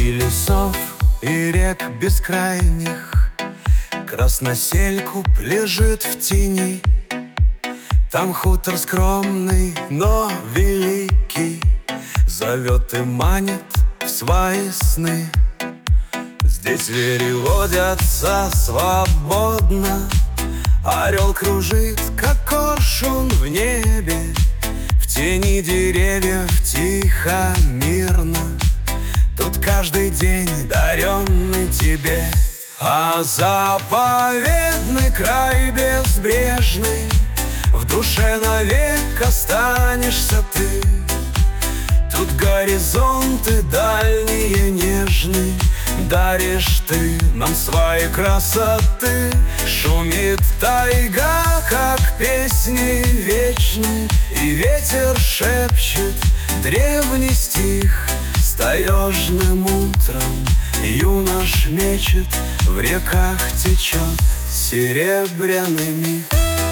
Среди лесов и рек бескрайних красносельку лежит в тени. Там хутор скромный, но великий, зовет и манит в свои сны. Здесь звери водятся свободно, орел кружит, как коршун в небе. В тени деревьев тихо, мирно, тут каждый день даренный тебе. А заповедный край безбрежный, в душе навек останешься ты. Тут горизонты дальние нежные, даришь ты нам свои красоты. Шумит тайга, как песни вечные, и ветер шепчет древний стих. С таежным утром юнош мечет, в реках течет серебряный миг.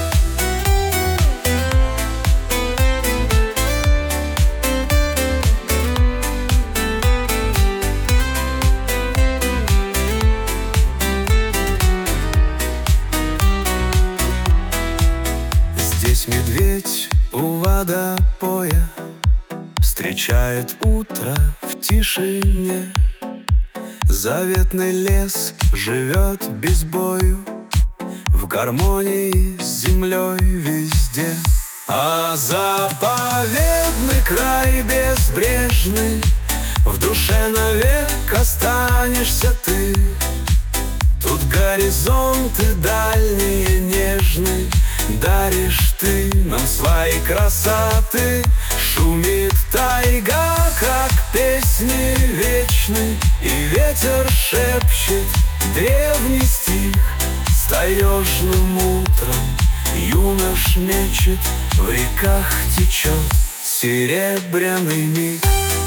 Здесь медведь у водопоя встречает утро в тишине. Заветный лес живет без бою, в гармонии с землей везде. А заповедный край безбрежный, в душе навек останешься ты. Тут горизонты дальние нежные, даришь ты нам свои красоты. Шумит тайга, как песни вечные, и ветер шепчет древний стих. С таежным утром юнош мечет, в реках течет серебряный миг.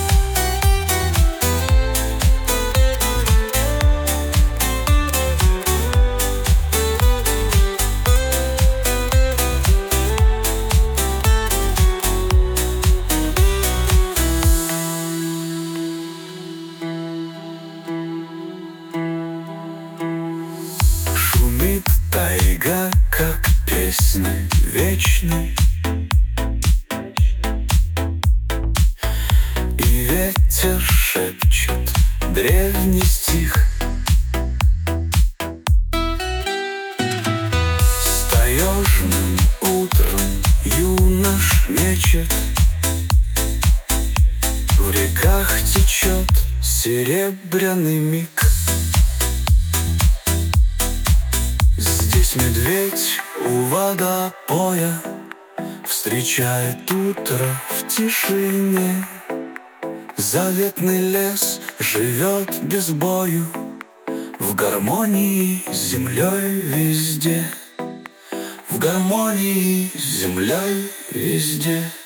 Тайга, как песни вечной, и ветер шепчет древний стих. С таежным утром юнош мечет, в реках течет серебряный миг. Здесь медведь у водопоя встречает утро в тишине. Заветный лес живет без бою, в гармонии с землей везде. В гармонии с землей везде.